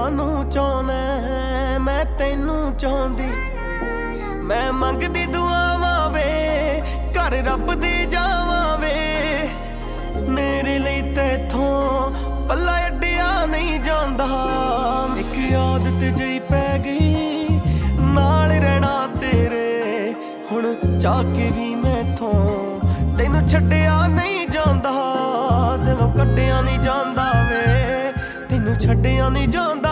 ਨੂੰ ਚਾਹੁੰਦਾ, ਮੈਂ ਤੈਨੂੰ ਚਾਹੁੰਦੀ। ਮੈਂ ਮੰਗਦੀ ਦੁਆਵਾਂ ਵੇ, ਘਰ ਰੱਬ ਦੇ ਜਾਵਾਂ ਵੇ। ਮੇਰੇ ਲਈ ਤੈਥੋਂ ਪੱਲਾ ਅੱਡਿਆ ਨਹੀਂ ਜਾਂਦਾ। ਇੱਕ ਆਦਤ ਜਿਹੀ ਪੈ ਗਈ ਨਾਲ ਰਹਿਣਾ ਤੇਰੇ, ਹੁਣ ਚਾਹ ਕੇ ਵੀ ਮੈਥੋਂ ਤੈਨੂੰ ਛੱਡਿਆ ਨਹੀਂ ਜਾਂਦਾ। ਦਿਲੋਂ ਕੱਢਿਆ ਨਹੀਂ ਜਾਂਦਾ ਵੇ, ਤੈਨੂੰ ਛੱਡਿਆ ਨਹੀਂ ਜਾਂਦਾ।